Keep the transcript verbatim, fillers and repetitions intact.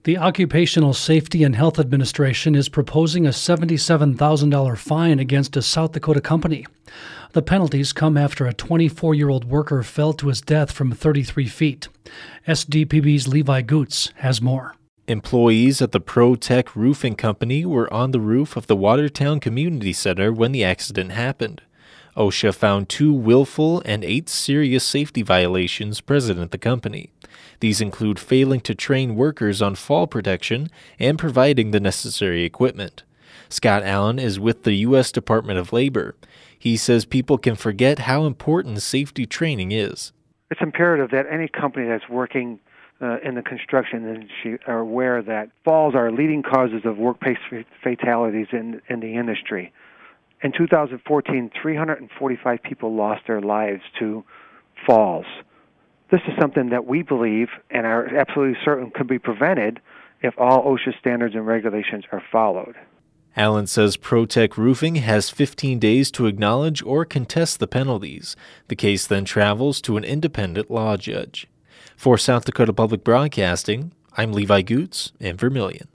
The Occupational Safety and Health Administration is proposing a seventy-seven thousand dollars fine against a South Dakota company. The penalties come after a twenty-four-year-old worker fell to his death from thirty-three feet. S D P B's Levi Goots has more. Employees at the ProTech Roofing Company were on the roof of the Watertown Community Center when the accident happened. OSHA found two willful and eight serious safety violations present at the company. These include failing to train workers on fall protection and providing the necessary equipment. Scott Allen is with the U S Department of Labor. He says people can forget how important safety training is. It's imperative that any company that's working uh, in the construction industry are aware that falls are leading causes of workplace fatalities in, in the industry. In two thousand fourteen, three hundred forty-five people lost their lives to falls. This is something that we believe and are absolutely certain could be prevented if all OSHA standards and regulations are followed. Allen says ProTech Roofing has fifteen days to acknowledge or contest the penalties. The case then travels to an independent law judge. For South Dakota Public Broadcasting, I'm Levi Goots in Vermillion.